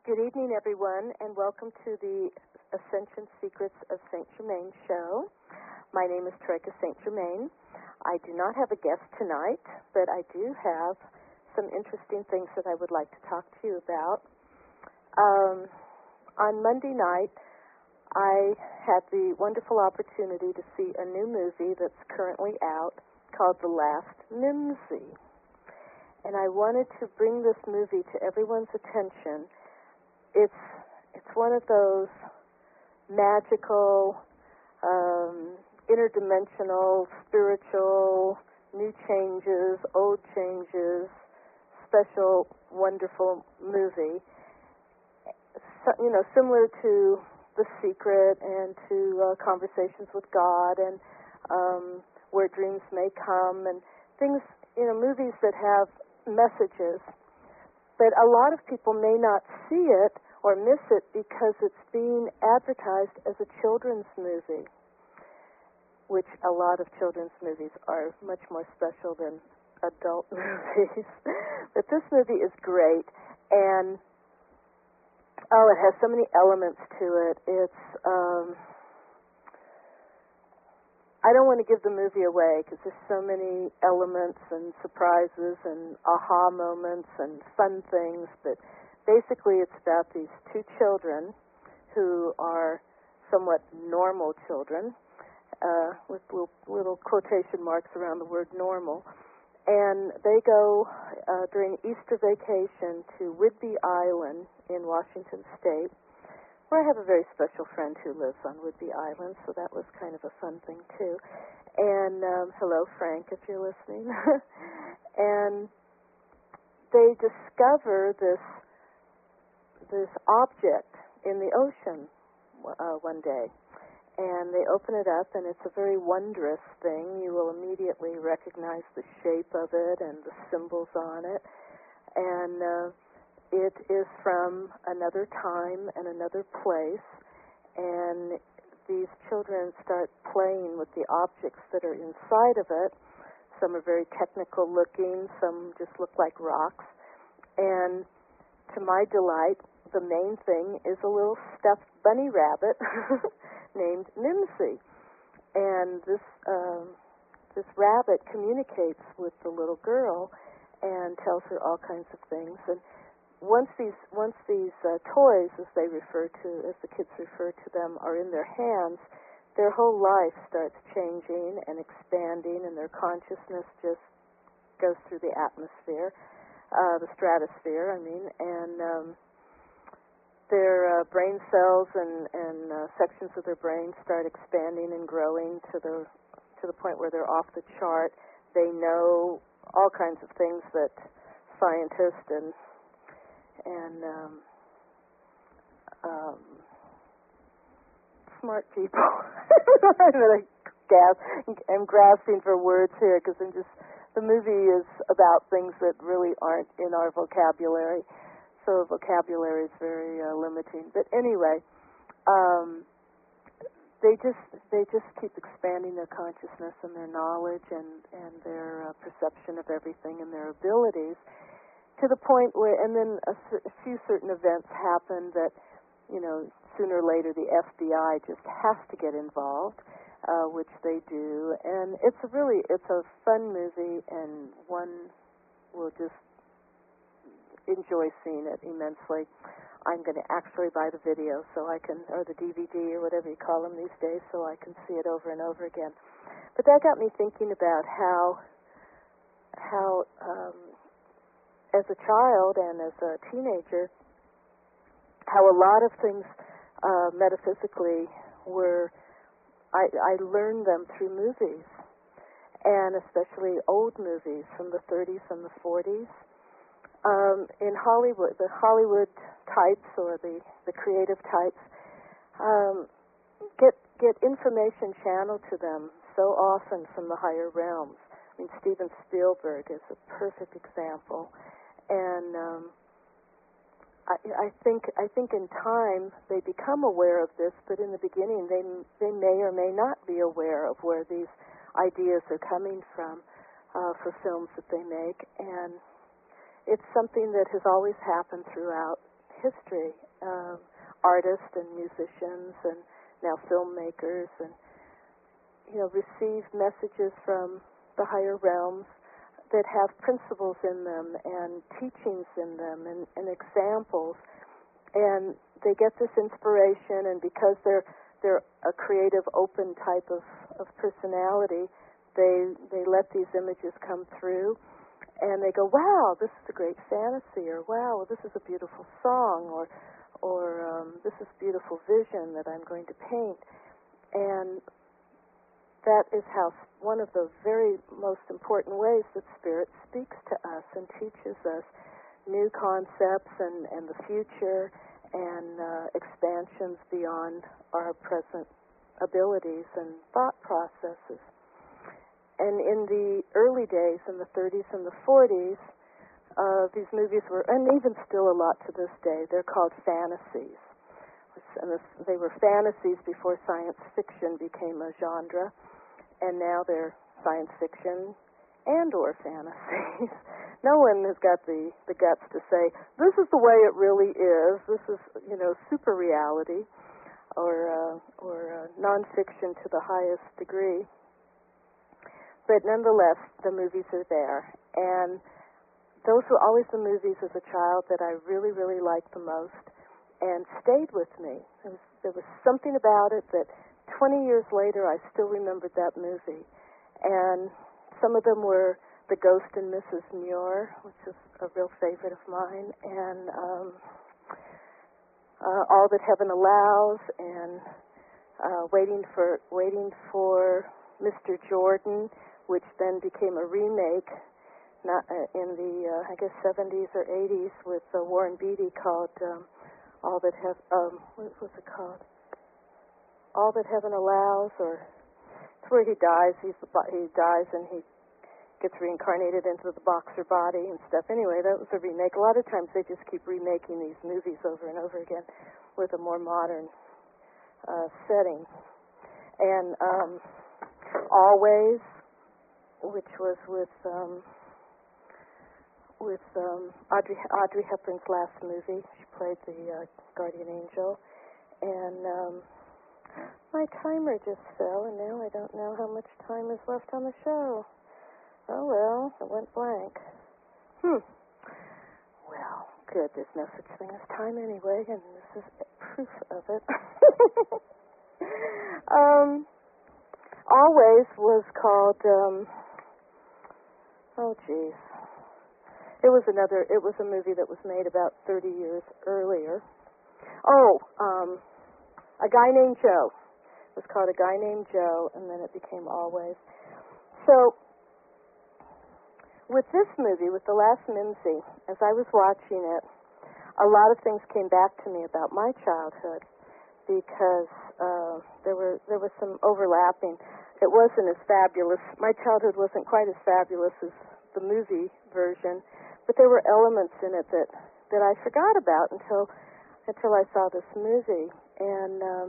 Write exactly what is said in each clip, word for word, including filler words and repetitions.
Good evening, everyone, and welcome to the Ascension Secrets of Saint Germain show. My name is Troika Saint Germain. I do not have a guest tonight, but I do have some interesting things that I would like to talk to you about. Um, on Monday night, I had the wonderful opportunity to see a new movie that's currently out called The Last Mimsy. And I wanted to bring this movie to everyone's attention. It's it's one of those magical, um, interdimensional, spiritual, new changes, old changes, special, wonderful movie. So, you know, similar to The Secret and to uh, Conversations with God and um, Where Dreams May Come and things, you know, movies that have messages. But a lot of people may not see it or miss it because it's being advertised as a children's movie, which a lot of children's movies are much more special than adult movies. But this movie is great, and oh, it has so many elements to it. It's, um, I don't want to give the movie away because there's so many elements and surprises and aha moments and fun things, but basically it's about these two children who are somewhat normal children, uh, with little, little quotation marks around the word normal, and they go uh, during Easter vacation to Whidbey Island in Washington State, where I have a very special friend who lives on Whidbey Island, so that was kind of a fun thing too. And um, hello, Frank, if you're listening. And they discover this this object in the ocean uh, one day, and they open it up, and it's a very wondrous thing. You will immediately recognize the shape of it and the symbols on it, and uh, it is from another time and another place, and these children start playing with the objects that are inside of it. Some are very technical looking, some just look like rocks, and to my delight, the main thing is a little stuffed bunny rabbit named Mimsy, and this um, this rabbit communicates with the little girl and tells her all kinds of things. And once these once these uh, toys, as they refer to, as the kids refer to them, are in their hands, their whole life starts changing and expanding, and their consciousness just goes through the atmosphere, uh, the stratosphere, I mean, and um, their uh, brain cells and, and uh, sections of their brain start expanding and growing to the to the point where they're off the chart. They know all kinds of things that scientists and and um, um, smart people. I'm really gasp, I'm grasping for words here because I'm just the movie is about things that really aren't in our vocabulary. So vocabulary is very uh, limiting. But anyway, um, they just they just keep expanding their consciousness and their knowledge and and their uh, perception of everything and their abilities to the point where, and then a, a few certain events happen that, you know, sooner or later the F B I just has to get involved, uh, which they do. And it's a really it's a fun movie, and one will just enjoy seeing it immensely. I'm going to actually buy the video so I can, or the D V D or whatever you call them these days, so I can see it over and over again. But that got me thinking about how, how um, as a child and as a teenager, how a lot of things uh, metaphysically were, I, I learned them through movies, and especially old movies from the thirties and the forties. Um, in Hollywood, the Hollywood types or the, the creative types um, get get information channeled to them so often from the higher realms. I mean, Steven Spielberg is a perfect example, and um, I, I think I think in time they become aware of this, but in the beginning they they may or may not be aware of where these ideas are coming from uh, for films that they make, and it's something that has always happened throughout history, um, artists and musicians and now filmmakers, and you know, receive messages from the higher realms that have principles in them and teachings in them and, and examples, and they get this inspiration, and because they're they're a creative, open type of, of personality, they they let these images come through, and they go, wow, this is a great fantasy, or wow, this is a beautiful song, or or um, this is beautiful vision that I'm going to paint. And that is how one of the very most important ways that Spirit speaks to us and teaches us new concepts and, and the future and uh, expansions beyond our present abilities and thought processes. And in the early days, in the thirties and the forties, uh, these movies were, and even still a lot to this day, they're called fantasies. And this, they were fantasies before science fiction became a genre. And now they're science fiction and or fantasies. No one has got the, the guts to say, this is the way it really is, this is, you know, super reality, or, uh, or uh, nonfiction to the highest degree. But nonetheless, the movies are there. And those were always the movies as a child that I really, really liked the most and stayed with me. There was, there was something about it that twenty years later, I still remembered that movie. And some of them were The Ghost and Missus Muir, which is a real favorite of mine, and um, uh, All That Heaven Allows, and uh, Waiting for Waiting for Mister Jordan, which then became a remake not uh, in the, uh, I guess, seventies or eighties with uh, Warren Beatty called um, All That Have, um, what was it called? All That Heaven Allows, or it's where he dies. He's the, he dies and he gets reincarnated into the boxer body and stuff. Anyway, that was a remake. A lot of times they just keep remaking these movies over and over again with a more modern uh, setting. And um, Always, which was with um, with um, Audrey Audrey Hepburn's last movie. She played the uh, guardian angel, and um, my timer just fell, and now I don't know how much time is left on the show. Oh, well, it went blank. Hmm. Well, good. There's no such thing as time anyway, and this is proof of it. um, Always was called, um, oh, geez. It was another, it was a movie that was made about thirty years earlier. Oh, um... A Guy Named Joe. It was called A Guy Named Joe, and then it became Always. So, with this movie, with The Last Mimsy, as I was watching it, a lot of things came back to me about my childhood, because uh, there were there was some overlapping. It wasn't as fabulous. My childhood wasn't quite as fabulous as the movie version, but there were elements in it that, that I forgot about until until I saw this movie. And um,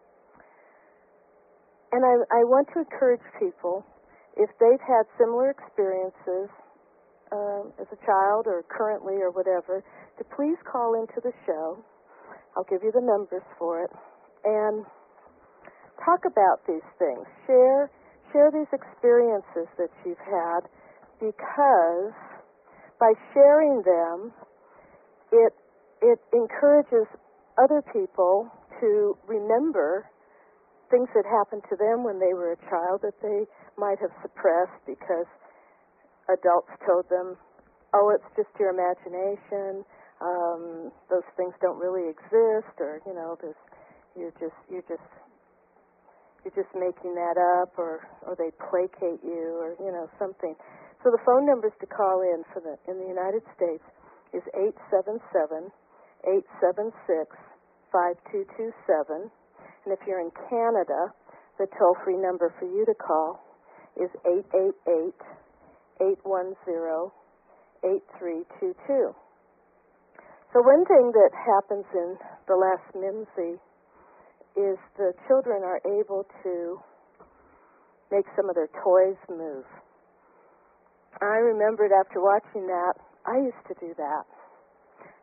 and I, I want to encourage people, if they've had similar experiences um, as a child or currently or whatever, to please call into the show. I'll give you the numbers for it, and talk about these things. Share share these experiences that you've had, because by sharing them, it it encourages other people to remember things that happened to them when they were a child that they might have suppressed because adults told them, oh, it's just your imagination, um, those things don't really exist, or, you know, there's, you're just you're just you're just making that up, or or they placate you, or, you know, something. So the phone numbers to call in for the in the United States is eight seven seven, eight seven six, five two two seven, and if you're in Canada, the toll-free number for you to call is eight eight eight, eight one zero, eight three two two. So one thing that happens in The Last Mimsy is the children are able to make some of their toys move. I remembered after watching that, I used to do that.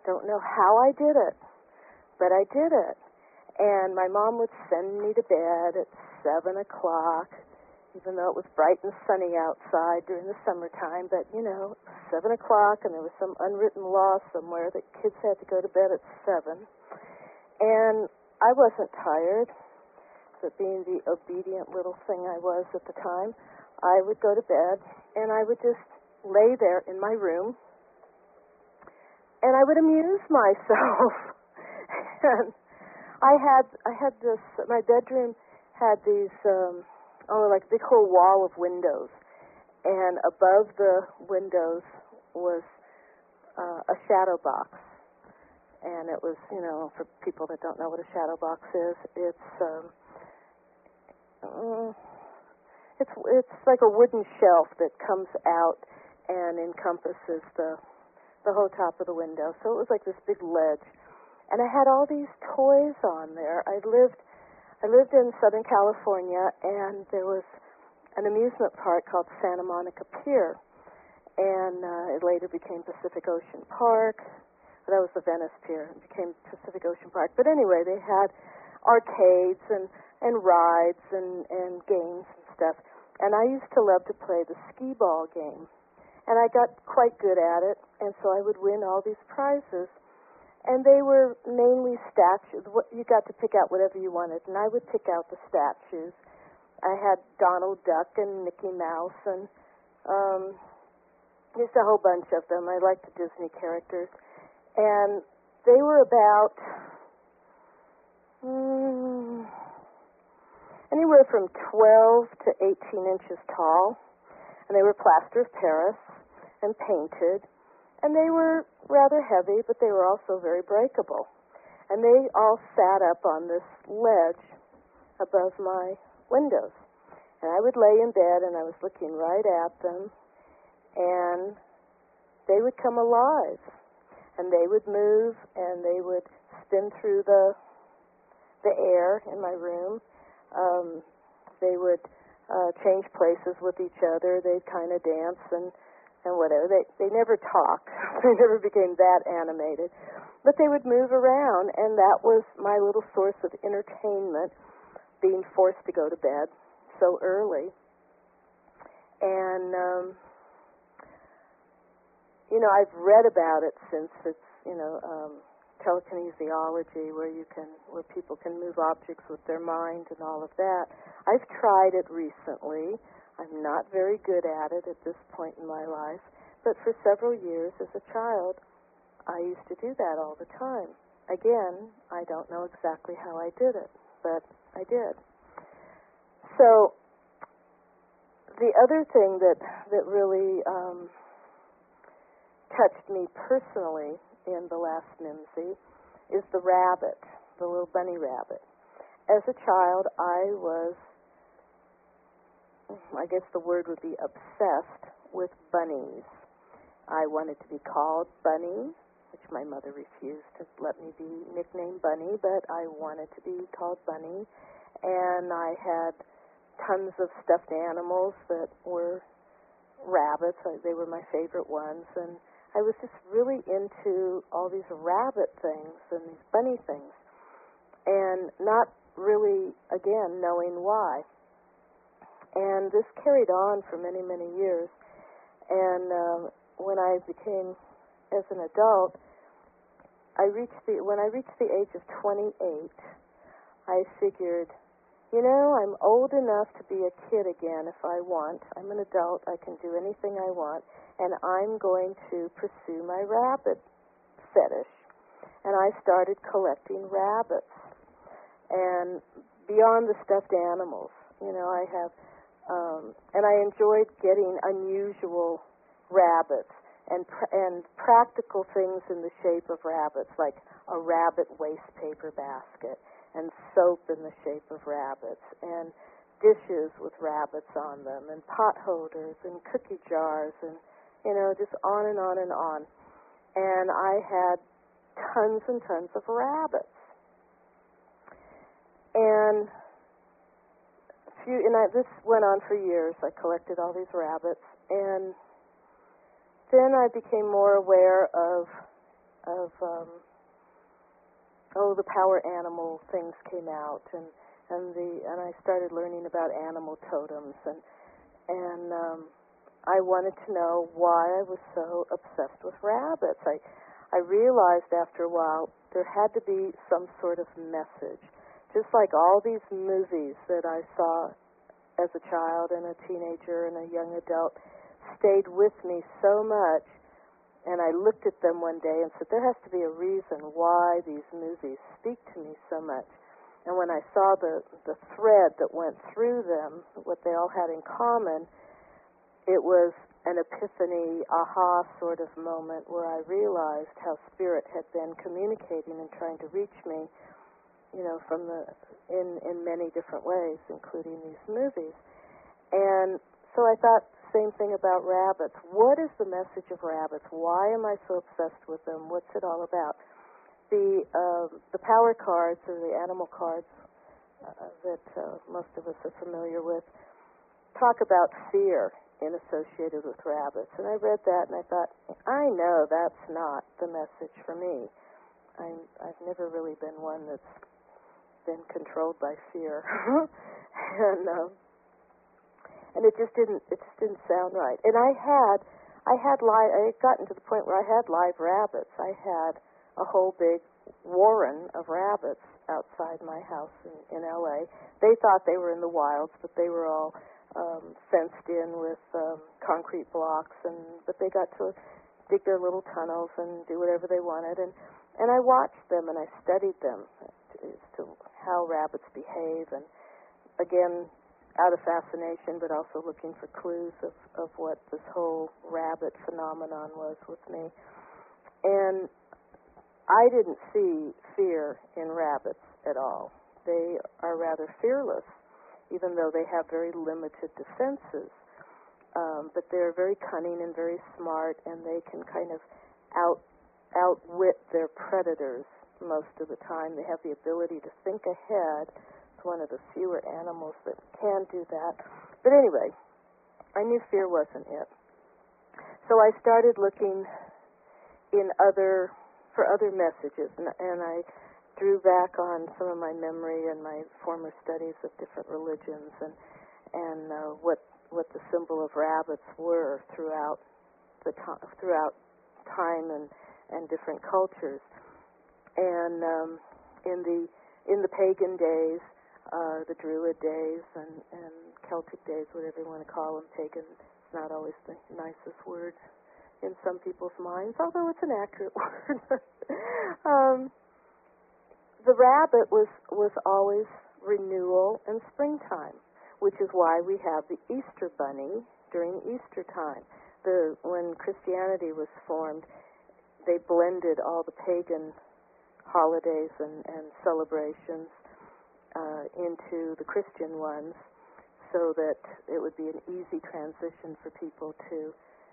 don't know how I did it, but I did it. And my mom would send me to bed at seven o'clock, even though it was bright and sunny outside during the summertime. But, you know, seven o'clock, and there was some unwritten law somewhere that kids had to go to bed at seven. And I wasn't tired, but being the obedient little thing I was at the time, I would go to bed, and I would just lay there in my room, and I would amuse myself. And I had I had this, my bedroom had these, um, oh, like a big whole wall of windows, and above the windows was uh, a shadow box. And it was, you know, for people that don't know what a shadow box is, it's um, uh, it's it's like a wooden shelf that comes out and encompasses the the whole top of the window. So it was like this big ledge, and I had all these toys on there. I lived I lived in Southern California, and there was an amusement park called Santa Monica Pier, and uh, it later became Pacific Ocean Park. That was the Venice Pier. It became Pacific Ocean Park. But anyway, they had arcades and, and rides and, and games and stuff. And I used to love to play the skee ball game. And I got quite good at it, and so I would win all these prizes. And they were mainly statues. You got to pick out whatever you wanted, and I would pick out the statues. I had Donald Duck and Mickey Mouse and um, just a whole bunch of them. I liked the Disney characters. And they were about mm, anywhere from twelve to eighteen inches tall, and they were plaster of Paris and painted, and they were rather heavy, but they were also very breakable. And they all sat up on this ledge above my windows. And I would lay in bed, and I was looking right at them, and they would come alive. And they would move, and they would spin through the the air in my room. Um, they would uh, change places with each other. They'd kind of dance and, and whatever. They they never talked. They never became that animated. But they would move around, and that was my little source of entertainment, being forced to go to bed so early. And um, you know, I've read about it since it's, you know, um, telekinesiology, where you can, where people can move objects with their mind and all of that. I've tried it recently. I'm not very good at it at this point in my life, but for several years as a child, I used to do that all the time. Again, I don't know exactly how I did it, but I did. So the other thing that that really um, touched me personally in the last Mimsy is the rabbit, the little bunny rabbit. As a child, I was, I guess the word would be obsessed with bunnies. I wanted to be called Bunny, which my mother refused to let me be nicknamed Bunny, but I wanted to be called Bunny. And I had tons of stuffed animals that were rabbits. They were my favorite ones, and I was just really into all these rabbit things and these bunny things, and not really, again, knowing why. And this carried on for many, many years. And um, when I became, as an adult, I reached the when I reached the age of twenty-eight, I figured, you know, I'm old enough to be a kid again if I want. I'm an adult. I can do anything I want. And I'm going to pursue my rabbit fetish. And I started collecting rabbits. And beyond the stuffed animals, you know, I have, um, and I enjoyed getting unusual rabbits and pr- and practical things in the shape of rabbits, like a rabbit waste paper basket, and soap in the shape of rabbits, and dishes with rabbits on them, and pot holders, and cookie jars, and, you know, just on and on and on. And I had tons and tons of rabbits. And few, and I, this went on for years. I collected all these rabbits, and then I became more aware of of um, oh, the power animal things came out, and and the and I started learning about animal totems, and and um, I wanted to know why I was so obsessed with rabbits. I I realized after a while there had to be some sort of message, just like all these movies that I saw as a child and a teenager and a young adult stayed with me so much. And I looked at them one day and said, there has to be a reason why these movies speak to me so much. And when I saw the, the thread that went through them, what they all had in common, it was an epiphany, aha sort of moment where I realized how Spirit had been communicating and trying to reach me, you know, from the in, in many different ways, including these movies. And so I thought, same thing about rabbits. What is the message of rabbits? Why am I so obsessed with them? What's it all about? The uh, the power cards, or the animal cards uh, that uh, most of us are familiar with, talk about fear in associated with rabbits. And I read that and I thought, I know that's not the message for me. I'm, I've never really been one that's been controlled by fear. and uh, And it just didn't. It just didn't sound right. And I had, I had live. I had gotten to the point where I had live rabbits. I had a whole big warren of rabbits outside my house in, in L A. They thought they were in the wilds, but they were all um, fenced in with um, concrete blocks. And but they got to dig their little tunnels and do whatever they wanted. And and I watched them and I studied them as to how rabbits behave. And again, out of fascination, but also looking for clues of, of what this whole rabbit phenomenon was with me. And I didn't see fear in rabbits at all. They are rather fearless, even though they have very limited defenses. Um, but they're very cunning and very smart, and they can kind of out outwit their predators most of the time. They have the ability to think ahead. One of the fewer animals that can do that. But anyway, I knew fear wasn't it. So I started looking in other for other messages, and, and I drew back on some of my memory and my former studies of different religions and and uh, what what the symbol of rabbits were throughout the to- throughout time and and different cultures. And um, in the in the pagan days, Uh, the Druid days and, and Celtic days, whatever you want to call them. Pagan is not always the nicest word in some people's minds, although it's an accurate word. um, the rabbit was, was always renewal and springtime, which is why we have the Easter bunny during Easter time. The, when Christianity was formed, they blended all the pagan holidays and, and celebrations Uh, into the Christian ones, so that it would be an easy transition for people to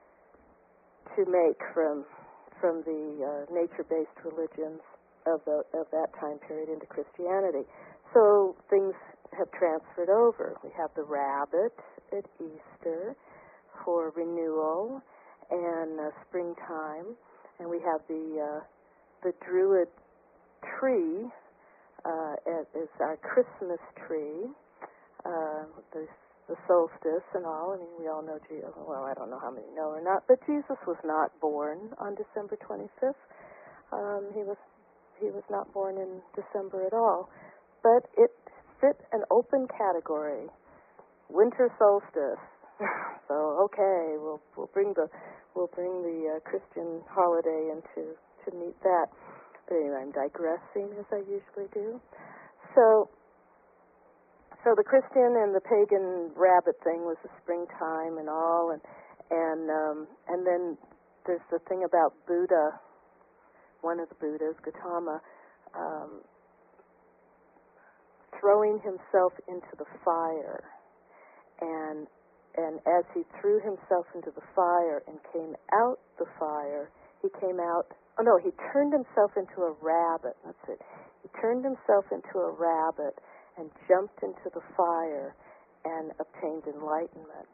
to make from from the uh, nature-based religions of the of that time period into Christianity. So things have transferred over. We have the rabbit at Easter for renewal and uh, springtime, and we have the uh, the Druid tree. Uh, is our Christmas tree, uh, the, the solstice and all. I mean, we all know Jesus. Well, I don't know how many know or not, but Jesus was not born on December twenty-fifth. Um, he was he was not born in December at all. But it fit an open category, winter solstice. So okay, we'll we'll bring the we'll bring the uh, Christian holiday into to meet that. But anyway, I'm digressing as I usually do. So, so the Christian and the pagan rabbit thing was the springtime and all, and and um, and then there's the thing about Buddha. One of the Buddhas, Gautama, um, throwing himself into the fire, and and as he threw himself into the fire and came out the fire, he came out. Oh, no, he turned himself into a rabbit. That's it. He turned himself into a rabbit and jumped into the fire and obtained enlightenment,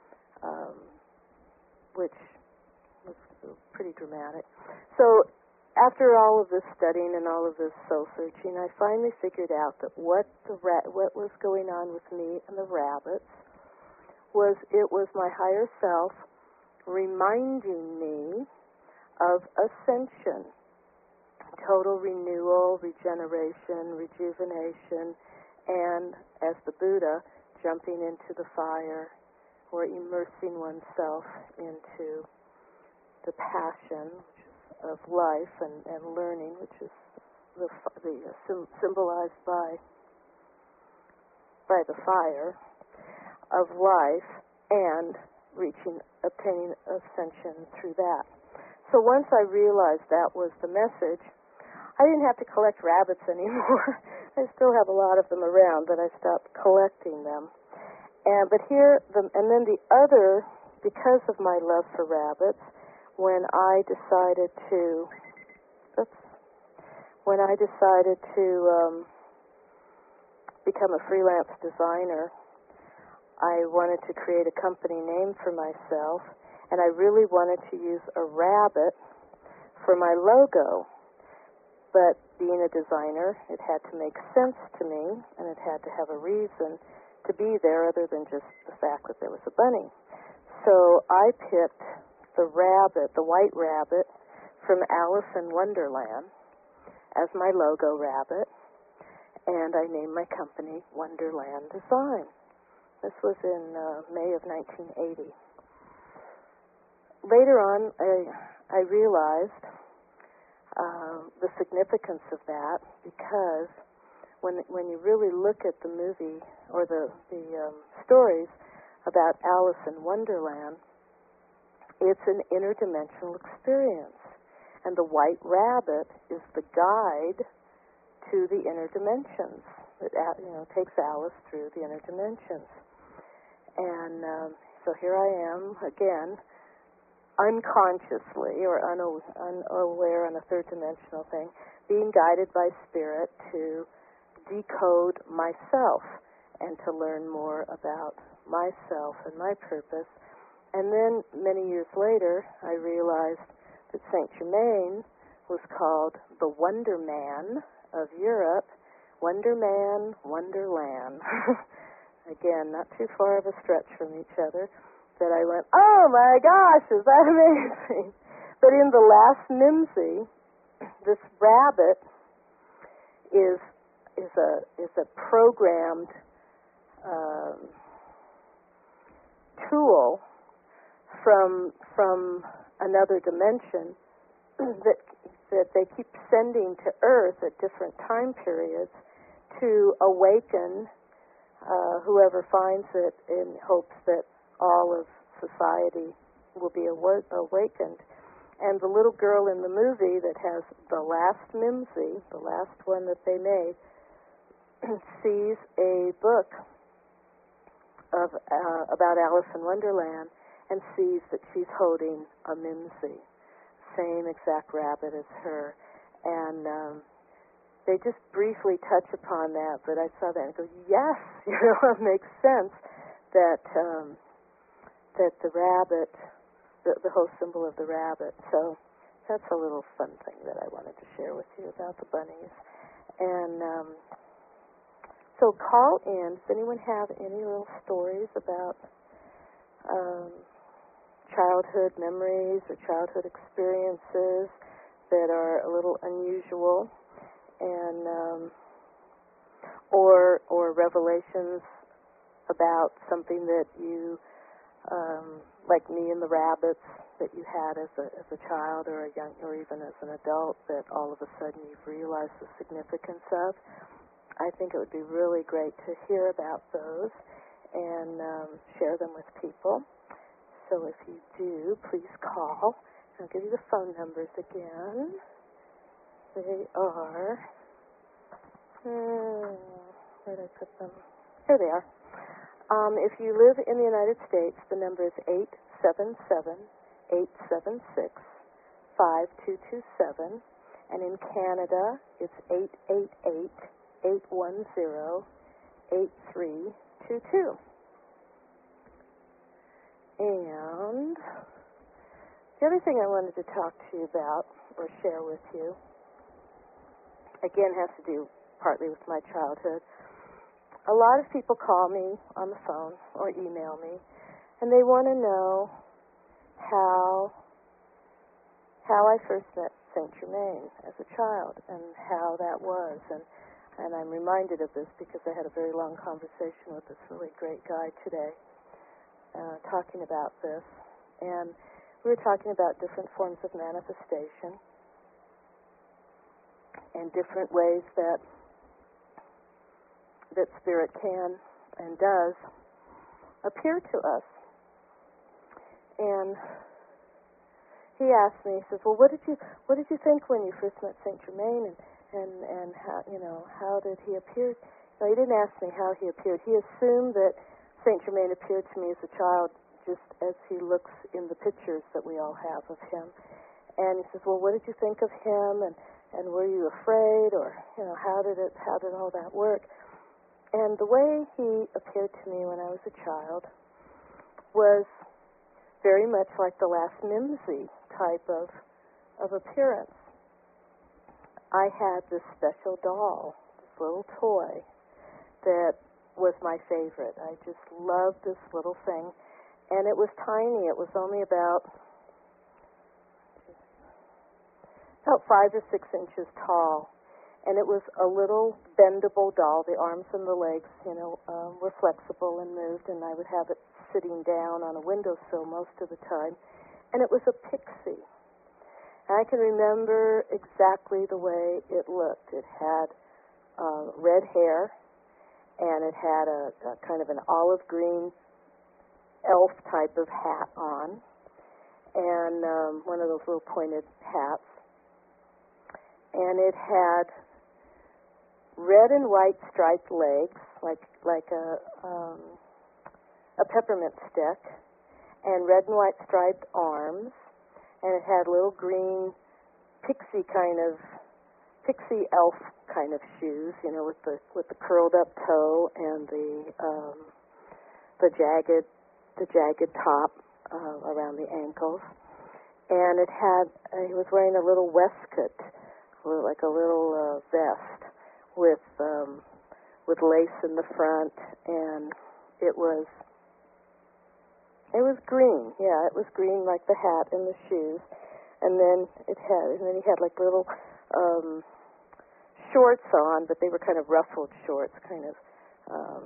um, which was pretty dramatic. So after all of this studying and all of this soul searching, I finally figured out that what the ra- what was going on with me and the rabbits was it was my higher self reminding me of ascension, total renewal, regeneration, rejuvenation, and, as the Buddha, jumping into the fire or immersing oneself into the passion which is of life and, and learning, which is the, the uh, sim, symbolized by by the fire of life, and reaching, obtaining ascension through that. So once I realized that was the message, I didn't have to collect rabbits anymore. I still have a lot of them around, but I stopped collecting them. And but here, the, and then the other, because of my love for rabbits, when I decided to, oops, when I decided to um, become a freelance designer, I wanted to create a company name for myself, and I really wanted to use a rabbit for my logo. But being a designer, it had to make sense to me, and it had to have a reason to be there other than just the fact that there was a bunny. So I picked the rabbit, the white rabbit, from Alice in Wonderland as my logo rabbit, and I named my company Wonderland Design. This was in uh, May of nineteen eighty. Later on, I, I realized uh, the significance of that, because when when you really look at the movie or the, the um, stories about Alice in Wonderland, it's an interdimensional experience. And the white rabbit is the guide to the inner dimensions. It you know, takes Alice through the inner dimensions. And um, so here I am, again, unconsciously or unaw- unaware on a third dimensional thing, being guided by spirit to decode myself and to learn more about myself and my purpose. And then many years later, I realized that Saint Germain was called the Wonder Man of Europe. Wonder Man, Wonderland. Again, not too far of a stretch from each other, that I went, oh my gosh, is that amazing? But in the last Mimsy, this rabbit is is a is a programmed um, tool from from another dimension that that they keep sending to Earth at different time periods to awaken uh, whoever finds it, in hopes that all of society will be aw- awakened. And the little girl in the movie that has the last Mimsy, the last one that they made, sees a book of uh, about Alice in Wonderland and sees that she's holding a Mimsy, same exact rabbit as her. And um, they just briefly touch upon that, but I saw that and go, yes, you know, it makes sense that um, that the rabbit, the, the whole symbol of the rabbit. So that's a little fun thing that I wanted to share with you about the bunnies. And um, so call in. Does anyone have any little stories about um, childhood memories or childhood experiences that are a little unusual, and um, or or revelations about something that you, um, like me and the rabbits, that you had as a as a child or a young or even as an adult, that all of a sudden you've realized the significance of. I think it would be really great to hear about those and um, share them with people. So if you do, please call. I'll give you the phone numbers again. They are, hmm, where did I put them? Here they are. Um, if you live in the United States, the number is eight seven seven, eight seven six, five two two seven. And in Canada, it's eight eight eight, eight one zero, eight three two two. And the other thing I wanted to talk to you about or share with you, again, has to do partly with my childhood. A lot of people call me on the phone or email me, and they want to know how how I first met Saint Germain as a child and how that was. And, and I'm reminded of this because I had a very long conversation with this really great guy today uh, talking about this. And we were talking about different forms of manifestation and different ways that that spirit can and does appear to us. And he asked me, he says, well, what did you what did you think when you first met Saint Germain, and, and, and how, you know, how did he appear? No, he didn't ask me how he appeared. He assumed that Saint Germain appeared to me as a child just as he looks in the pictures that we all have of him. And he says, well, what did you think of him, and, and were you afraid, or, you know, how did it, how did all that work? And the way he appeared to me when I was a child was very much like the last Mimsy type of of appearance. I had this special doll, this little toy, that was my favorite. I just loved this little thing. And it was tiny. It was only about about five or six inches tall. And it was a little bendable doll. The arms and the legs, you know, um, were flexible and moved, and I would have it sitting down on a windowsill most of the time. And it was a pixie. And I can remember exactly the way it looked. It had uh, red hair, and it had a, a kind of an olive green elf type of hat on, and um, one of those little pointed hats. And it had red and white striped legs, like like a um, a peppermint stick, and red and white striped arms, and it had little green pixie kind of pixie elf kind of shoes, you know, with the with the curled up toe and the um, the jagged the jagged top uh, around the ankles, and it had uh, he was wearing a little waistcoat, like a little uh, vest with um, with lace in the front, and it was it was green. Yeah, it was green like the hat and the shoes, and then it had and then he had like little um, shorts on, but they were kind of ruffled shorts, kind of um,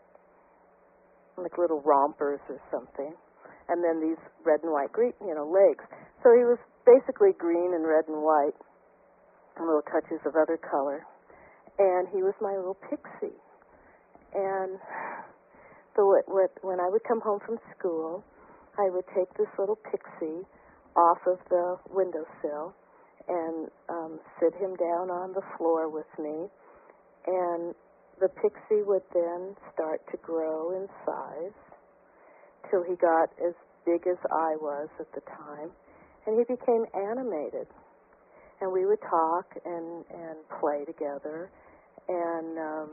like little rompers or something, and then these red and white green, you know, legs. So he was basically green and red and white, and little touches of other color. And he was my little pixie. And so it, what, when I would come home from school, I would take this little pixie off of the windowsill and um, sit him down on the floor with me. And the pixie would then start to grow in size till he got as big as I was at the time. And he became animated. And we would talk and, and play together. And um,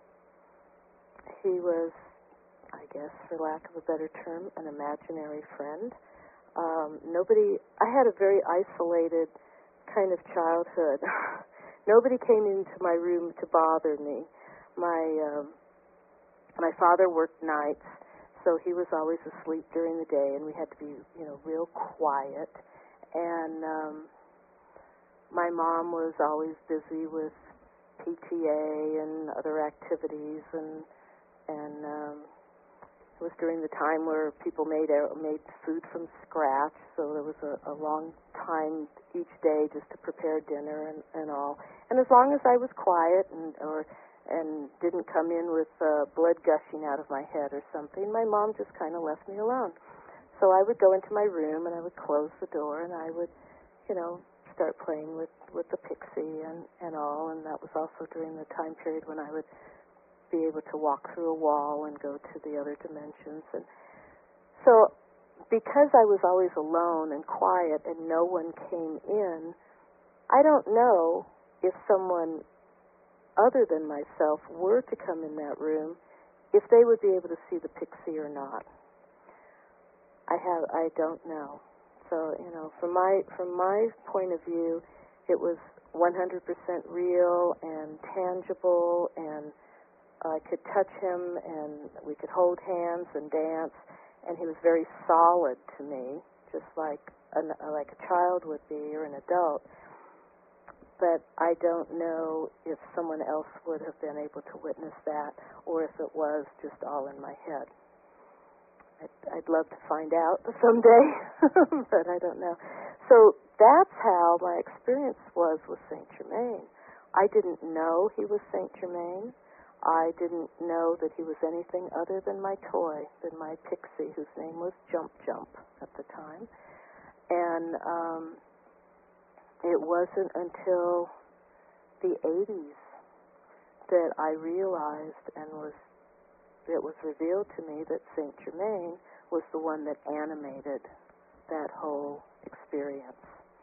he was, I guess, for lack of a better term, an imaginary friend. Um, nobody, I had a very isolated kind of childhood. Nobody came into my room to bother me. My um, my father worked nights, so he was always asleep during the day, and we had to be, you know, real quiet. And um, my mom was always busy with P T A and other activities, and and um, it was during the time where people made uh, made food from scratch, so there was a, a long time each day just to prepare dinner and, and all. And as long as I was quiet and or and didn't come in with uh, blood gushing out of my head or something, my mom just kind of left me alone. So I would go into my room and I would close the door and I would, you know, start playing with, with the pixie and, and all, and that was also during the time period when I would be able to walk through a wall and go to the other dimensions. And so because I was always alone and quiet and no one came in, I don't know if someone other than myself were to come in that room, if they would be able to see the pixie or not. I have, I don't know. So, you know, from my from my point of view, it was one hundred percent real and tangible, and I could touch him, and we could hold hands and dance, and he was very solid to me, just like a, like a child would be or an adult. But I don't know if someone else would have been able to witness that, or if it was just all in my head. I'd, I'd love to find out someday, but I don't know. So that's how my experience was with Saint Germain. I didn't know he was Saint Germain. I didn't know that he was anything other than my toy, than my pixie, whose name was Jump Jump at the time. And um, it wasn't until the eighties that I realized and was it was revealed to me that Saint Germain was the one that animated that whole experience.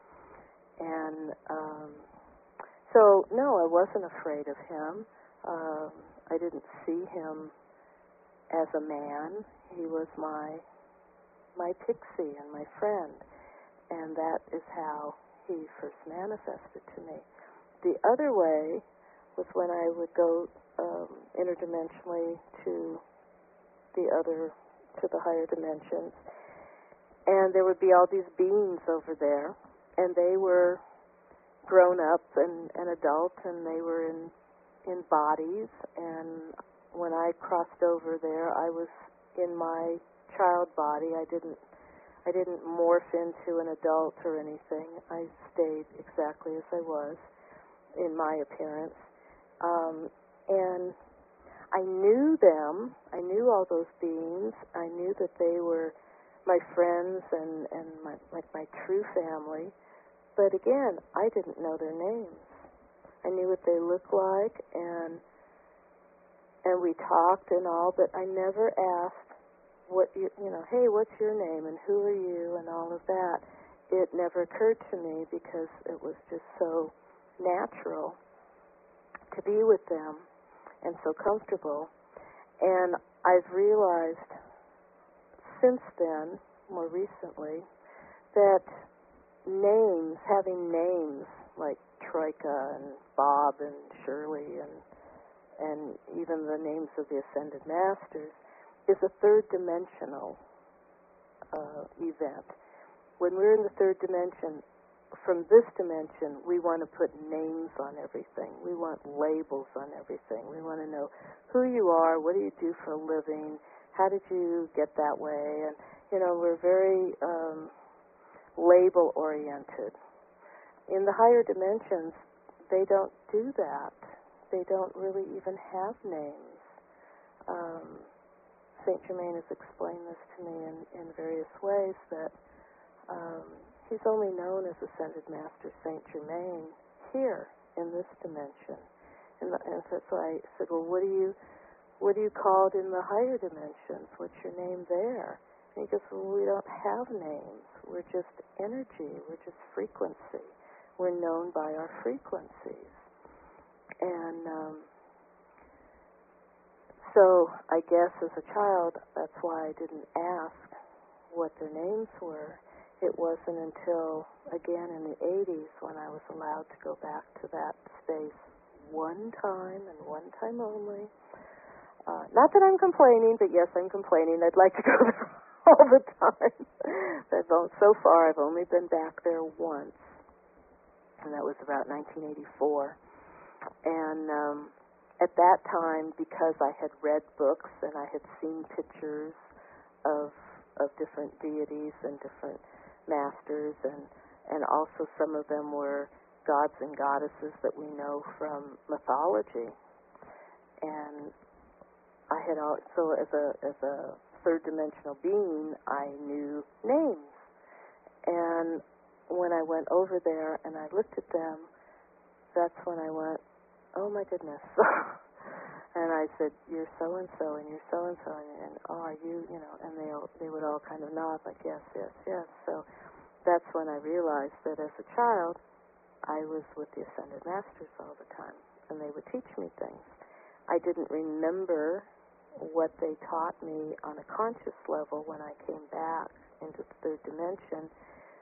And um, so, no, I wasn't afraid of him. Um, I didn't see him as a man. He was my my pixie and my friend, and that is how he first manifested to me. The other way was when I would go um, interdimensionally to the other, to the higher dimensions, and there would be all these beings over there, and they were grown up and, and adult, and they were in in bodies, and when I crossed over there, I was in my child body. I didn't I didn't morph into an adult or anything. I stayed exactly as I was in my appearance. Um, and I knew them. I knew all those beings. I knew that they were my friends and, and my, like my true family. But again, I didn't know their names. I knew what they looked like, and and we talked and all, but I never asked what you, you know, hey, what's your name and who are you and all of that. It never occurred to me because it was just so natural to be with them and so comfortable. And I've realized since then, more recently, that names, having names like Troika and Bob and Shirley and and even the names of the Ascended Masters, is a third-dimensional uh, event. When we're in the third dimension, from this dimension, we want to put names on everything. We want labels on everything. We want to know who you are, what do you do for a living, how did you get that way, and, you know, we're very um, label-oriented. In the higher dimensions, they don't do that. They don't really even have names. Um, Saint Germain has explained this to me in, in various ways, that um, he's only known as Ascended Master Saint Germain here in this dimension. And, and so, so I said, well, what do you what do you called in the higher dimensions? What's your name there? And he goes, well, we don't have names. We're just energy. We're just frequency. We're known by our frequencies. And um, so I guess as a child, that's why I didn't ask what their names were. It wasn't until, again, in the eighties when I was allowed to go back to that space one time and one time only. Uh, not that I'm complaining, but yes, I'm complaining. I'd like to go there all the time. I've, so far, I've only been back there once, and that was about nineteen eighty-four. And um, at that time, because I had read books and I had seen pictures of of different deities and different masters, and and also some of them were gods and goddesses that we know from mythology. And I had also, as a as a third dimensional being, I knew names. And when I went over there and I looked at them, that's when I went, oh my goodness. And I said, you're so-and-so, and you're so-and-so, and, and oh, are you, you know, and they all, they would all kind of nod like, yes, yes, yes. So that's when I realized that as a child, I was with the Ascended Masters all the time, and they would teach me things. I didn't remember what they taught me on a conscious level when I came back into the third dimension,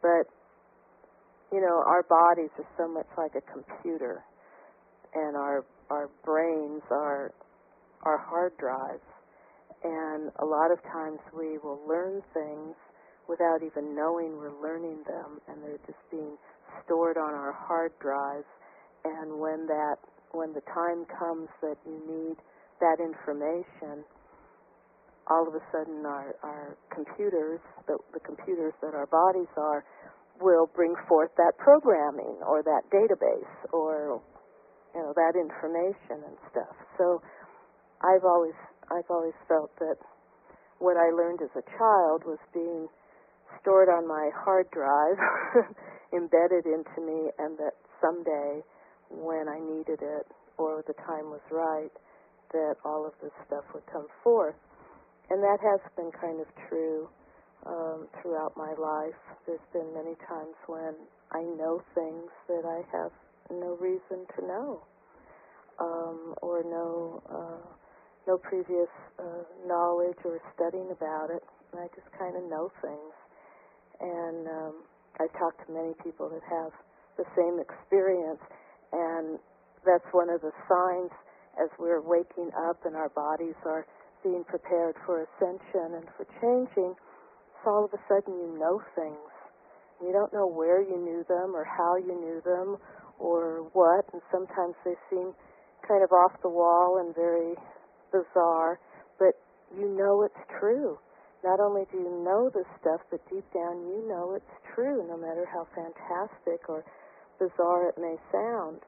But, you know, our bodies are so much like a computer, and our our brains are our hard drives. And a lot of times we will learn things without even knowing we're learning them, and they're just being stored on our hard drives. And when that, when the time comes that you need that information, all of a sudden our, our computers, the, the computers that our bodies are, will bring forth that programming or that database or, you know, that information and stuff. So I've always I've always felt that what I learned as a child was being stored on my hard drive, embedded into me, and that someday when I needed it or the time was right, that all of this stuff would come forth. And that has been kind of true um, throughout my life. There's been many times when I know things that I have no reason to know, um, or no uh, no previous uh, knowledge or studying about it. And I just kind of know things. And um, I've talked to many people that have the same experience, and that's one of the signs as we're waking up and our bodies are being prepared for ascension and for changing. So all of a sudden you know things. You don't know where you knew them or how you knew them or what, and sometimes they seem kind of off the wall and very bizarre, but you know it's true. Not only do you know this stuff, but deep down you know it's true, no matter how fantastic or bizarre it may sound.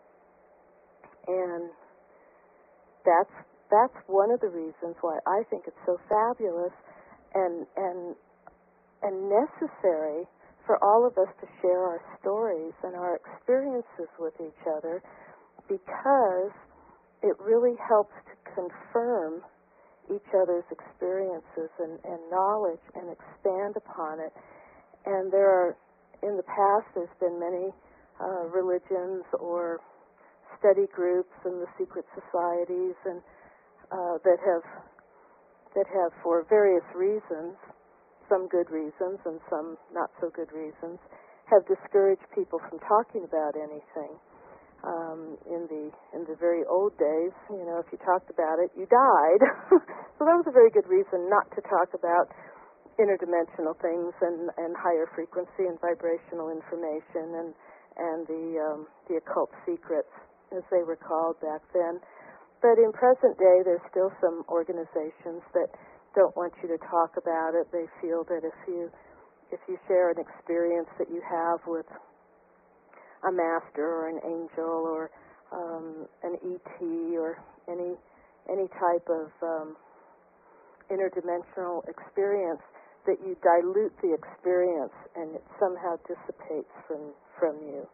And that's that's one of the reasons why I think it's so fabulous and and and necessary for all of us to share our stories and our experiences with each other, because it really helps to confirm each other's experiences and, and knowledge and expand upon it. And there are, in the past, there's been many uh, religions or study groups and the secret societies and uh, that have that have, for various reasons, some good reasons and some not so good reasons, have discouraged people from talking about anything. Um, in the in the very old days, you know, if you talked about it, you died. So that was a very good reason not to talk about interdimensional things and, and higher frequency and vibrational information and and the um, the occult secrets, as they were called back then. But in present day, there's still some organizations that don't want you to talk about it. They feel that if you if you share an experience that you have with a master or an angel or um, an E T or any any type of um, interdimensional experience, that you dilute the experience and it somehow dissipates from from you.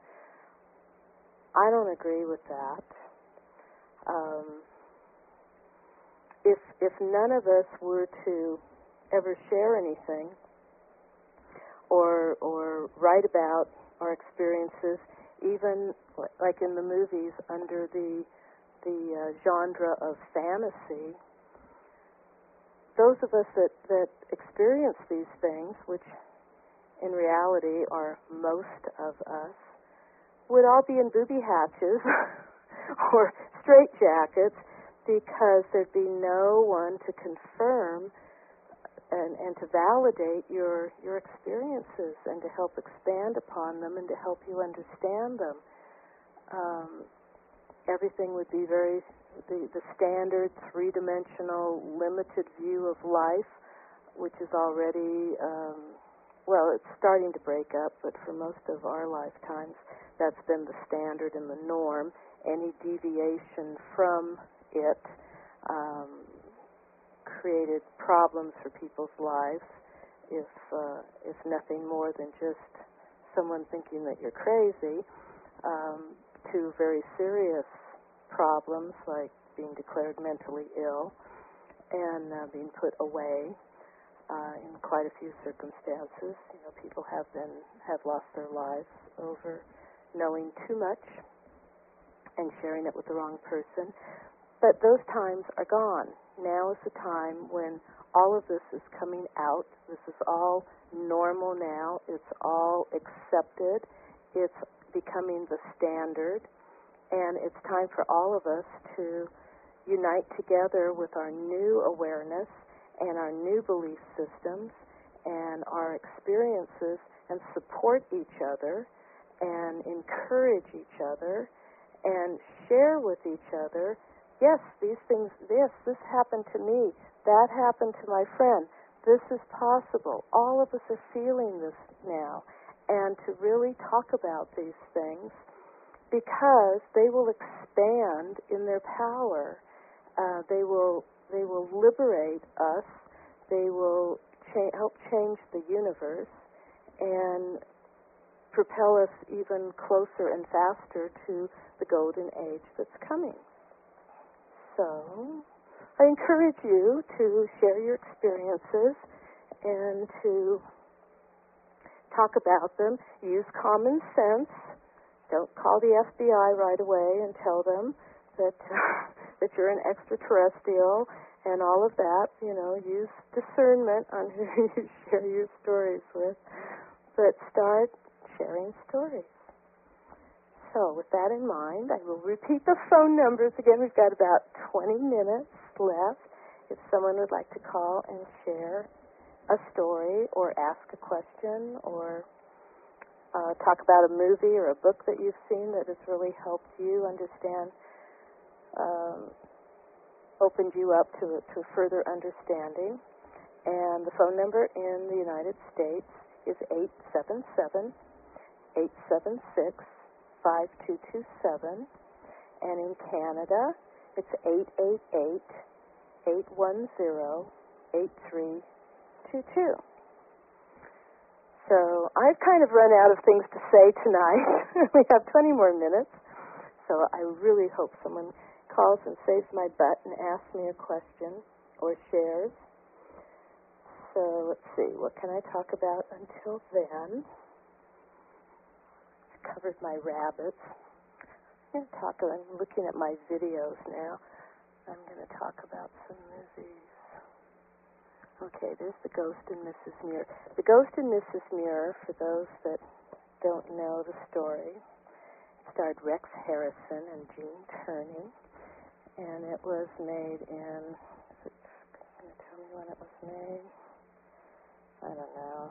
I don't agree with that. Um, if if none of us were to ever share anything or or write about our experiences, even like in the movies, under the the uh, genre of fantasy, those of us that, that experience these things, which in reality are most of us, would all be in booby hatches or straitjackets, because there'd be no one to confirm and, and to validate your your experiences and to help expand upon them and to help you understand them. Um, everything would be very, the, the standard three-dimensional limited view of life, which is already, um, well, it's starting to break up, but for most of our lifetimes, that's been the standard and the norm. Any deviation from it um, created problems for people's lives, if uh, if nothing more than just someone thinking that you're crazy, um, to very serious problems like being declared mentally ill and uh, being put away uh, in quite a few circumstances. You know, people have been have lost their lives over knowing too much and sharing it with the wrong person. But those times are gone. Now is the time when all of this is coming out. This is all normal now. It's all accepted. It's becoming the standard. And it's time for all of us to unite together with our new awareness and our new belief systems and our experiences and support each other and encourage each other and share with each other, yes, these things, yes, this happened to me, that happened to my friend, this is possible. All of us are feeling this now. And to really talk about these things because they will expand in their power. Uh, they will they will liberate us. They will cha- help change the universe and propel us even closer and faster to the golden age that's coming. So I encourage you to share your experiences and to talk about them. Use common sense. Don't call the F B I right away and tell them that uh, that you're an extraterrestrial and all of that. You know, use discernment on who you share your stories with. But start sharing stories. So with that in mind, I will repeat the phone numbers again. We've got about twenty minutes left. If someone would like to call and share a story or ask a question or uh, talk about a movie or a book that you've seen that has really helped you understand, um, opened you up to, to further understanding. And the phone number in the United States is eight seven seven, eight seven six, five two two seven. And in Canada, it's eight eight eight, eight one zero, eight three two two. So I've kind of run out of things to say tonight. We have twenty more minutes. So I really hope someone calls and saves my butt and asks me a question or shares. So let's see, what can I talk about until then? I've covered my rabbits. I'm going to talk, I'm looking at my videos now. I'm going to talk about some movies. Okay, there's The Ghost and Missus Muir. The Ghost and Missus Muir, for those that don't know the story, starred Rex Harrison and Gene Tierney, and it was made in, is it going to tell me when it was made? I don't know.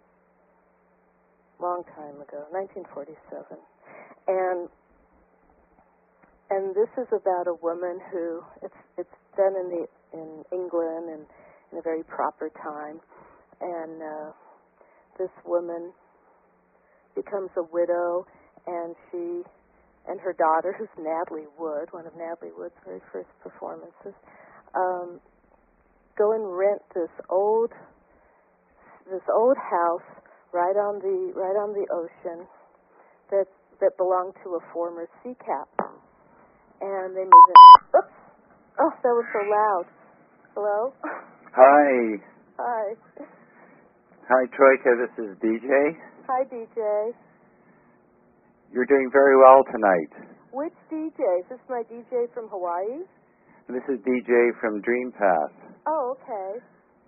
Long time ago, nineteen forty-seven. And and this is about a woman who, it's it's done in the in England and in a very proper time, and uh, this woman becomes a widow, and she and her daughter, who's Natalie Wood, one of Natalie Wood's very first performances, um, go and rent this old this old house right on the right on the ocean that that belonged to a former sea captain, and they move in. Oops! Oh, that was so loud. Hello. Hi. Hi. Hi, Troika. This is D J. Hi, D J. You're doing very well tonight. Which D J? Is this my D J from Hawaii? This is D J from Dream Path. Oh, okay.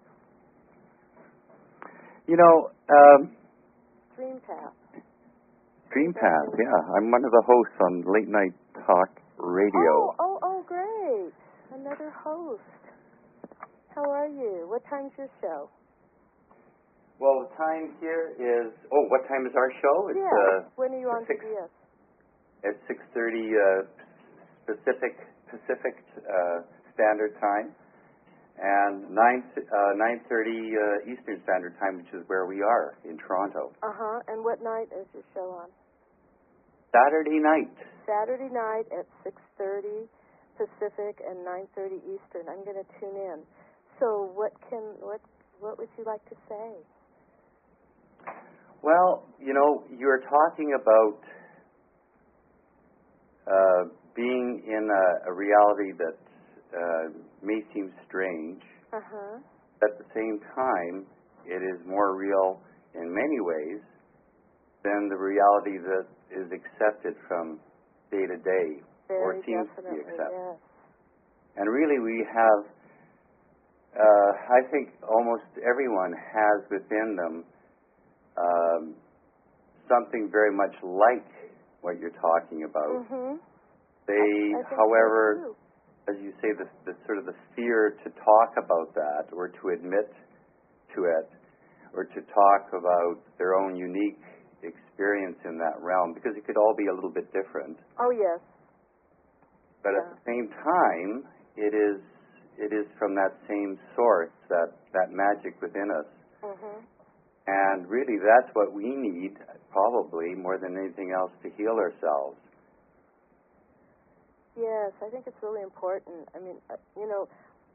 You know, um... Dream Path. Dream Path, yeah. I'm one of the hosts on Late Night Talk Radio. Oh, oh, oh, great. Another host. How are you? What time's your show? Well, the time here is... Oh, what time is our show? It's, yeah. Uh, when are you on six, P B S? At six thirty uh, Pacific Pacific uh, Standard Time, and nine uh, nine thirty uh, Eastern Standard Time, which is where we are in Toronto. Uh huh. And what night is your show on? Saturday night. Saturday night at six thirty Pacific and nine thirty Eastern. I'm going to tune in. So, what can what what would you like to say? Well, you know, you're talking about uh, being in a, a reality that uh, may seem strange. Uh-huh. At the same time, it is more real in many ways than the reality that is accepted from day to day, Very or seems to be definitely, accepted. yes. And really we have, uh, I think almost everyone has within them um, something very much like what you're talking about. Mm-hmm. They, I, I think however, so too. as you say, the, the sort of the fear to talk about that or to admit to it or to talk about their own unique experience in that realm, because it could all be a little bit different. Oh, yes. But Yeah. at the same time, it is it is from that same source, that, that magic within us. Mm-hmm. And really that's what we need, probably, more than anything else, to heal ourselves. Yes, I think it's really important. I mean, uh, you know,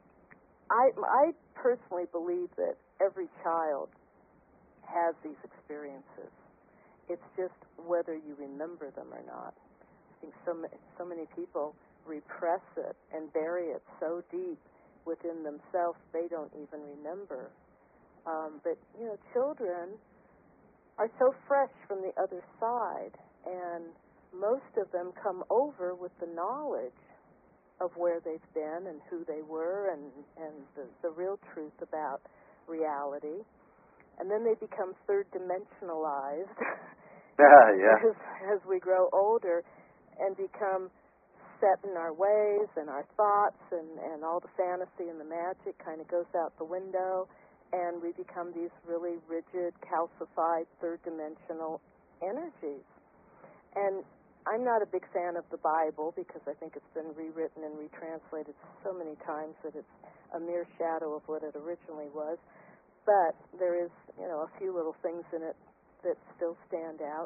I, I personally believe that every child has these experiences. It's just whether you remember them or not. I think so, ma- so many people repress it and bury it so deep within themselves they don't even remember. Um, but, you know, children are so fresh from the other side, and most of them come over with the knowledge of where they've been and who they were and, and the, the real truth about reality. And then they become third-dimensionalized Yeah, yeah. as, as we grow older and become set in our ways and our thoughts, and, and all the fantasy and the magic kind of goes out the window, and we become these really rigid, calcified, third-dimensional energies. And I'm not a big fan of the Bible because I think it's been rewritten and retranslated so many times that it's a mere shadow of what it originally was. But there is, you know, a few little things in it that still stand out.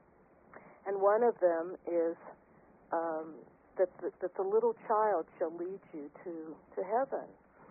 And one of them is um, that, the, that the little child shall lead you to, to heaven.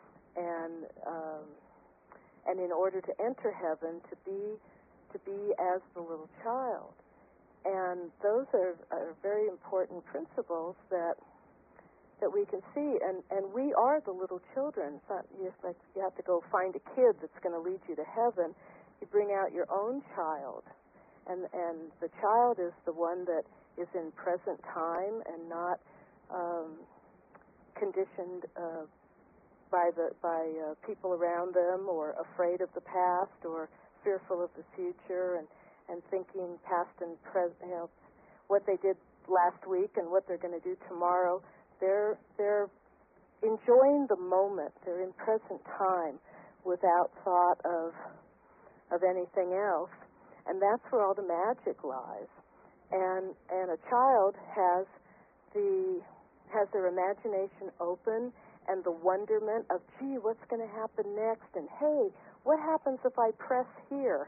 And um, and in order to enter heaven, to be to be as the little child. And those are, are very important principles that that we can see, and, and we are the little children. It's not just like you have to go find a kid that's going to lead you to heaven. You bring out your own child, and and the child is the one that is in present time and not um, conditioned uh, by the by uh, people around them, or afraid of the past, or fearful of the future, and and thinking past and present, you know, what they did last week and what they're going to do tomorrow. They're they're enjoying the moment. They're in present time without thought of of anything else, and that's where all the magic lies. And and a child has the has their imagination open, and the wonderment of, gee, what's going to happen next? And hey, what happens if I press here?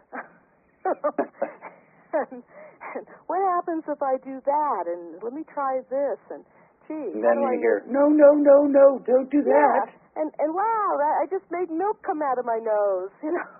and, and what happens if I do that? And let me try this. And gee, And how then do I you hear, know? no, no, no, no, don't do Yeah. that. And and wow, that, I just made milk come out of my nose, you know.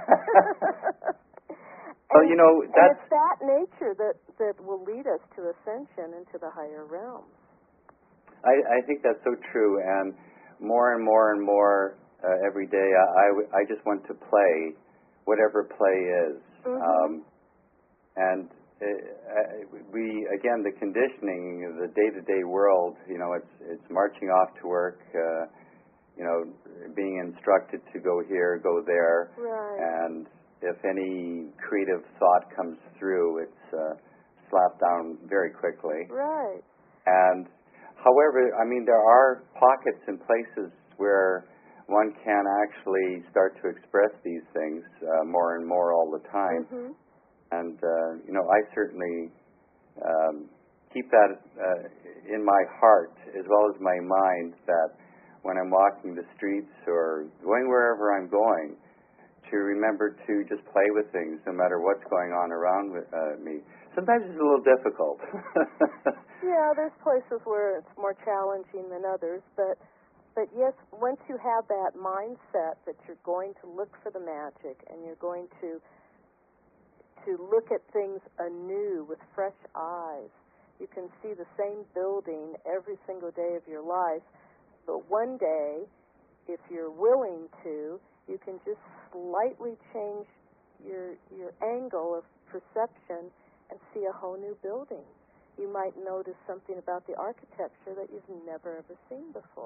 Well, you know, and that's... it's that nature that, that will lead us to ascension into the higher realms. I, I think that's so true, and more and more and more uh, every day, I, I, I just want to play whatever play is. Mm-hmm. Um, and uh, uh, we, again, the conditioning, the day-to-day world, you know, it's it's marching off to work, uh, you know, being instructed to go here, go there, Right. and if any creative thought comes through, it's uh, slapped down very quickly. Right. And however, I mean, there are pockets and places where one can actually start to express these things uh, more and more all the time. Mm-hmm. And, uh, you know, I certainly um, keep that uh, in my heart as well as my mind, that when I'm walking the streets or going wherever I'm going, to remember to just play with things no matter what's going on around with, uh, me. Sometimes it's a little difficult. Yeah, there's places where it's more challenging than others, but but yes, once you have that mindset that you're going to look for the magic and you're going to to look at things anew with fresh eyes, you can see the same building every single day of your life, but one day, if you're willing to, you can just slightly change your your angle of perception and see a whole new building. You might notice something about the architecture that you've never ever seen before.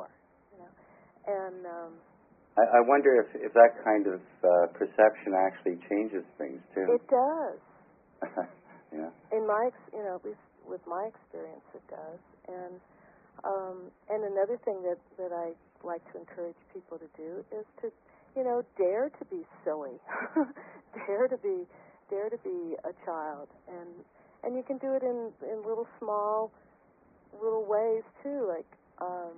You know, and um, I, I wonder if, if that kind of uh, perception actually changes things too. it does. Yeah. In my, ex- you know, at least with my experience, it does. And um, and another thing that that I like to encourage people to do is to, you know, dare to be silly, dare to be, dare to be a child, and and you can do it in in little small, little ways too. Like um,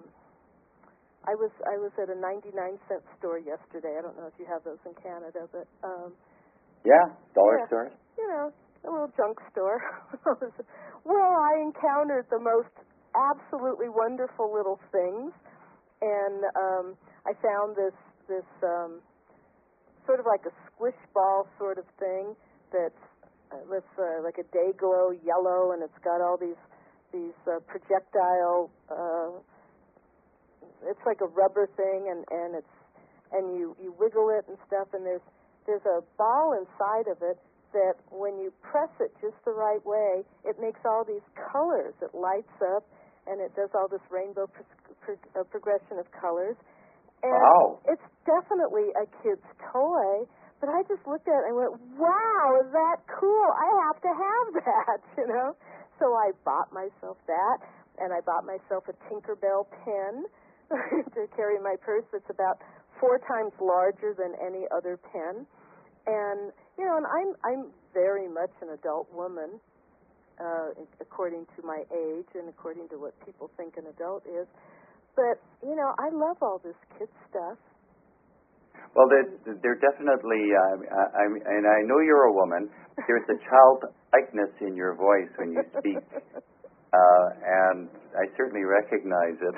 I was I was at a ninety-nine cent store yesterday. I don't know if you have those in Canada, but um, yeah, dollar yeah, store. you know, a little junk store. Well, I encountered the most absolutely wonderful little things, and um, I found this this um, sort of like a squish ball sort of thing that's uh, that's uh, like a day glow yellow, and it's got all these these uh, projectile. Uh, it's like a rubber thing, and and it's and you you wiggle it and stuff, and there's there's a ball inside of it that when you press it just the right way, it makes all these colors. It lights up, and it does all this rainbow pro- pro- uh, progression of colors. And wow. It's definitely a kid's toy, but I just looked at it and went, wow, is that cool? I have to have that, you know? So I bought myself that, and I bought myself a Tinkerbell pen to carry in my purse that's about four times larger than any other pen. And you know, and I'm I'm very much an adult woman, uh, according to my age and according to what people think an adult is. But you know, I love all this kid stuff. Well, there, there definitely, uh, I, I, and I know you're a woman. There's a childlikeness in your voice when you speak, uh, and I certainly recognize it.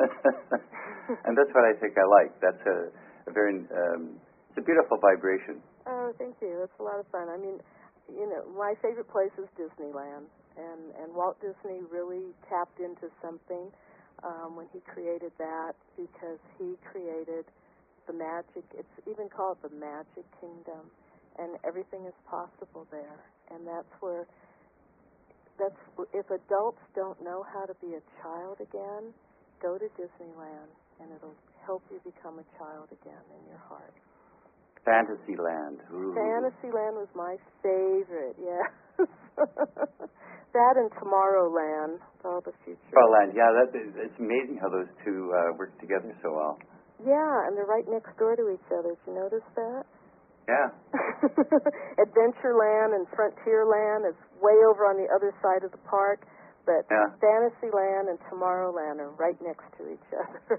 And that's what I think I like. That's a, a very, um, it's a beautiful vibration. Oh, thank you. It's a lot of fun. I mean, you know, my favorite place is Disneyland, and and Walt Disney really tapped into something um, when he created that, because he created the magic. It's even called the Magic Kingdom, and everything is possible there. And that's where that's if adults don't know how to be a child again, go to Disneyland, and it'll help you become a child again in your heart. Fantasyland. Ooh. Fantasyland was my favorite, yes. That and Tomorrowland, all the future. Tomorrowland, yeah, that, it's amazing how those two uh, work together so well. Yeah, and they're right next door to each other. Did you notice that? Yeah. Adventureland and Frontierland is way over on the other side of the park, but yeah. Fantasyland and Tomorrowland are right next to each other.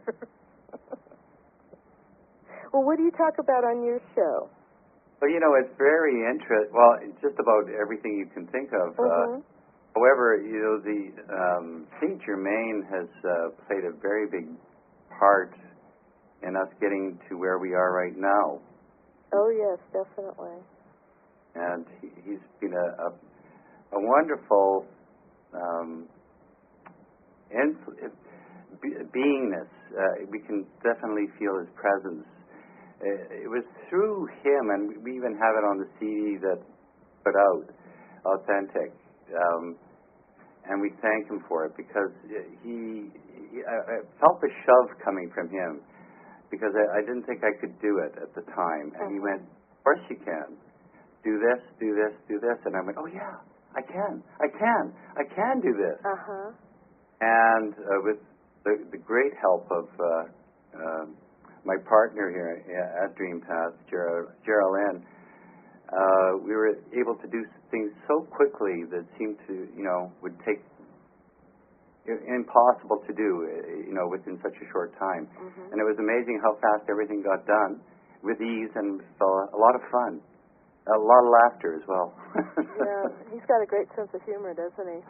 Well, what do you talk about on your show? Well, you know, it's very interesting. Well, it's just about everything you can think of. Mm-hmm. Uh, however, you know, the um, Saint Germain has uh, played a very big part in us getting to where we are right now. Oh, yes, definitely. And he, he's been a, a, a wonderful um, influ- be- beingness. Uh, we can definitely feel his presence. It was through him, and we even have it on the C D that put out, Authentic, um, and we thank him for it, because he, he I, I felt the shove coming from him, because I, I didn't think I could do it at the time, and he went, of course you can, do this, do this, do this, and I went, oh yeah, I can, I can, I can do this. Uh-huh. And uh, with the, the great help of uh, um, my partner here at DreamPath, Gerald, Gerald Lynn, uh, we were able to do things so quickly that seemed to, you know, would take impossible to do, you know, within such a short time. Mm-hmm. And it was amazing how fast everything got done with ease, and so a lot of fun, a lot of laughter as well. Yeah, he's got a great sense of humor, doesn't he?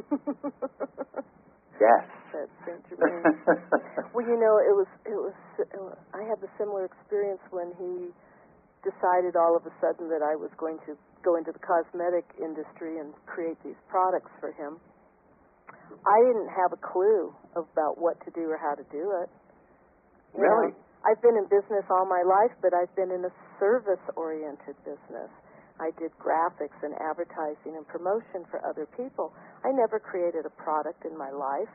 Yes. That's Saint Germain. Well, you know, it was, it was, it was, I had the similar experience when he decided all of a sudden that I was going to go into the cosmetic industry and create these products for him. I didn't have a clue about what to do or how to do it. You Really? know, I've been in business all my life, but I've been in a service-oriented business. I did graphics and advertising and promotion for other people. I never created a product in my life.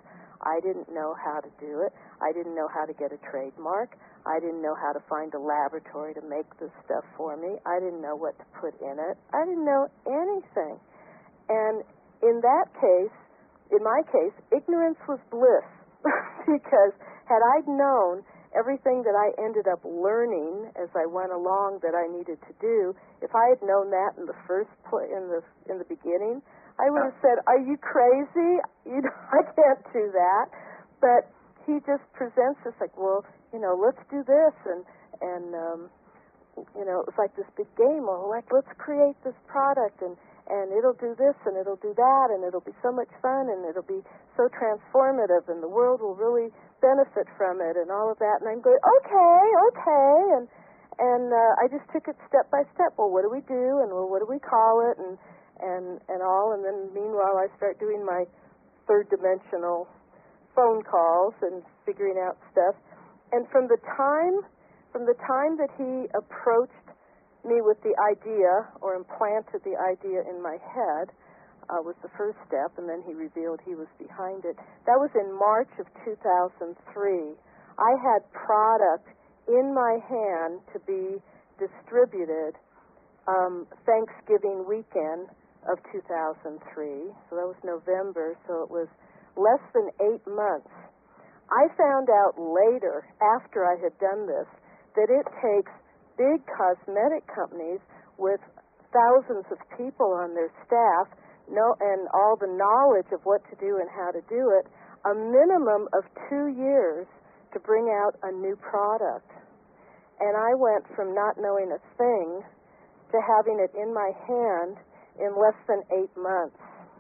I didn't know how to do it. I didn't know how to get a trademark. I didn't know how to find a laboratory to make this stuff for me. I didn't know what to put in it. I didn't know anything. And in that case, in my case, ignorance was bliss because had I known everything that I ended up learning as I went along that I needed to do, if I had known that in the first pl- in the in the beginning, I would have said, "Are you crazy? You know, I can't do that." But he just presents us like, "Well, you know, let's do this," and and um, you know, it was like this big game. Well, like let's create this product, and and it'll do this, and it'll do that, and it'll be so much fun, and it'll be so transformative, and the world will really benefit from it, and all of that. And I'm going, okay, okay, and and uh, I just took it step by step. Well, what do we do, and well, what do we call it, and and and all, and then meanwhile I start doing my third dimensional phone calls and figuring out stuff. And from the time from the time that he approached me with the idea or implanted the idea in my head uh, was the first step, and then he revealed he was behind it. That was in March of two thousand three. I had product in my hand to be distributed um, Thanksgiving weekend of two thousand three, so that was November, so it was less than eight months. I found out later, after I had done this, that it takes big cosmetic companies with thousands of people on their staff no, and all the knowledge of what to do and how to do it, a minimum of two years to bring out a new product. And I went from not knowing a thing to having it in my hand in less than eight months.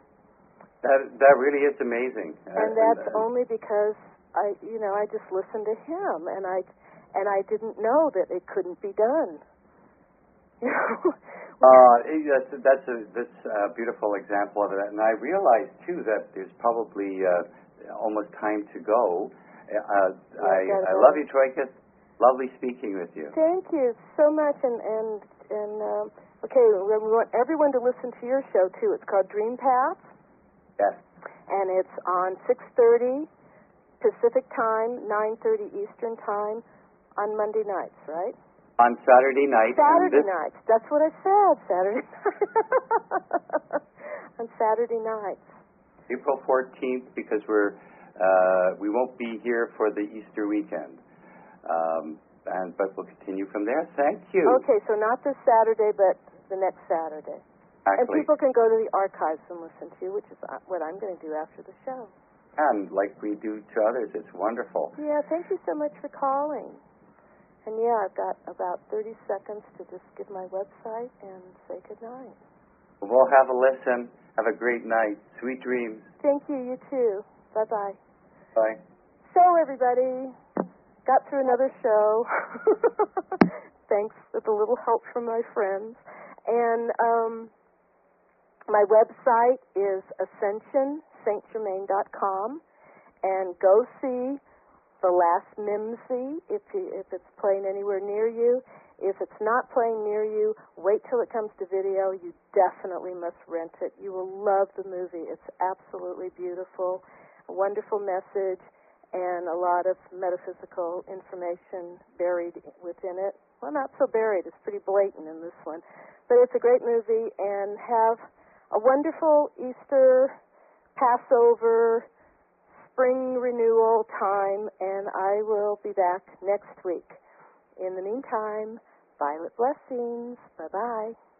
That that really is amazing. And uh, that's and, uh, only because I, you know, I just listened to him, and I, and I didn't know that it couldn't be done. You know. Uh, that's that's a that's a beautiful example of it, and I realize too that there's probably uh, almost time to go. Uh, yeah, I I love you, Troika. Lovely speaking with you. Thank you so much, and and and um, okay, we want everyone to listen to your show too. It's called Dream Path. Yes. And it's on six thirty Pacific time, nine thirty Eastern time on Monday nights, right? On Saturday night. Saturday this... nights. That's what I said. Saturday on Saturday nights. April fourteenth, because we're uh, we won't be here for the Easter weekend, um, and but we'll continue from there. Thank you. Okay, so not this Saturday, but the next Saturday. Actually, and people can go to the archives and listen to, which is what I'm going to do after the show. And like we do to others, it's wonderful. Yeah, thank you so much for calling. And yeah, I've got about thirty seconds to just give my website and say goodnight. We'll have a listen. Have a great night. Sweet dreams. Thank you. You too. Bye-bye. Bye. So, everybody, got through another show. Thanks with a little help from my friends. And um, my website is ascension saint germain dot com. And go see The Last Mimsy if, you, if it's playing anywhere near you. If it's not playing near you, wait till it comes to video. You definitely must rent it. You will love the movie. It's absolutely beautiful, a wonderful message, and a lot of metaphysical information buried within it. Well, not so buried. It's pretty blatant in this one. But it's a great movie, and have a wonderful Easter, Passover, spring renewal time, and I will be back next week. In the meantime, violet blessings. Bye-bye.